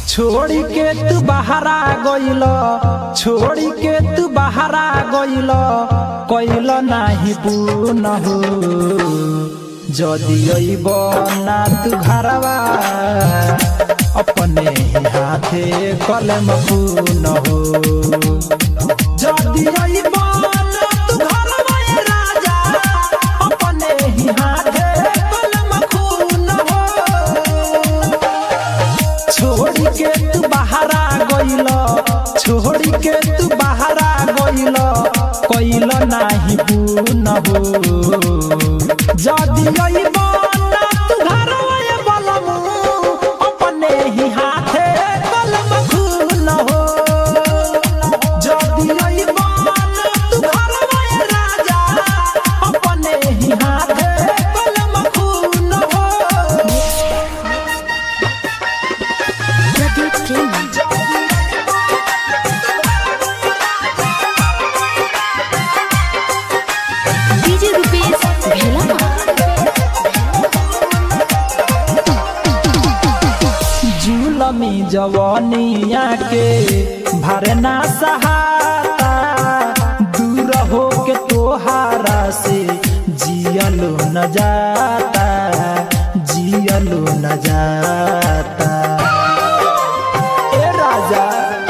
छोड़ी के तू बहरा गइल, छोड़ी के तू बहरा गइल, कइल नाही पून हो। जदि अइब ना तू घरवा, अपने ही हाथे कलम पून हो। जदि अइब ना तू घरवा राजा, अपने ही हाथे कलम पून हो। छोड़ी के तू बहरा गइल, छोड़ी के तू बहरा गइल, कइल नाही पून हो। जदि अइब ना तू घरवा बलमु, अपने ही हाथे कलम खून हो। जदि अइब ना तू घरवा राजा, अपने ही हाथे कलम खून हो। डीजे रुपेश भेला जुलमी जवानिया के भरना सहाता, दूर हो के तोहारा से जियलो न जाता, जियलो न जाता। ए राजा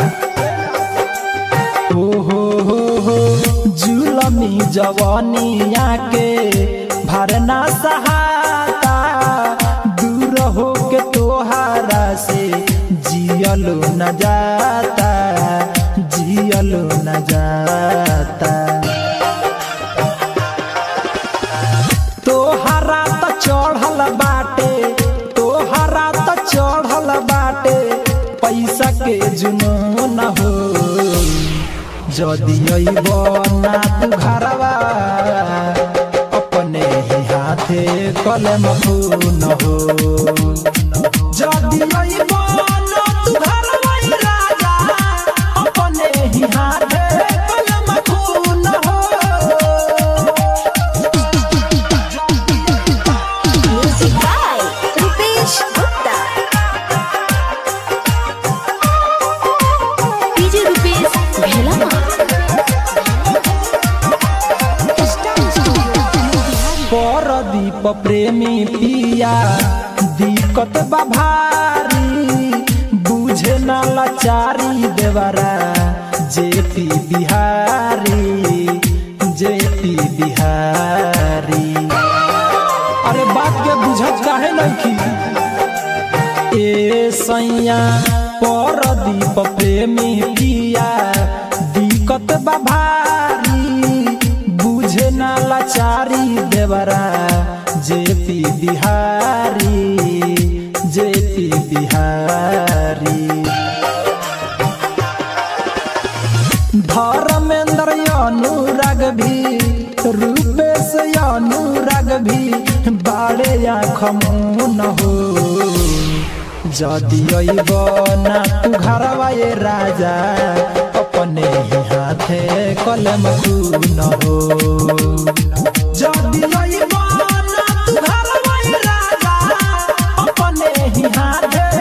हो जुलमी जवानिया के भरना सहाता, दूर हो के तोहारा से जियलो न जाता, जियलो न जाता। तोहरा त चढ़ल बाटे, तोहरा त चढ़ल बाटे पैसा के जुनून हो। जदि अइब ना तू घरवा, अपने ही हाथे कलम खून हो। जदि अइब ना तू घरवा राजा, अपने ही हाथे कलम खून हो। Music by Rupesh Gupta. DJ Rupesh भेला परदीप प्रेमी पिया दिक्कत बा भारी, बुझे ना लाचारी देवरा जेपी बिहारी, जेपी बिहारी। अरे बात के बुझत काहे नइखी ए सैया। परदीप प्रेमी पिया दिक्कत बा भारी, बुझे ना लाचारी देवरा जेपी बिहारी, जेपी बिहारी। धर्मेंद्र अनुराग भी, रूपेश अनुराग भी बाड़े आँख मुन हो। जदि अइब ना तू घरवा राजा, अपने ही हाथे कलम खून हो। जदि अइब ना तू घरवा राजा, अपने ही हाथे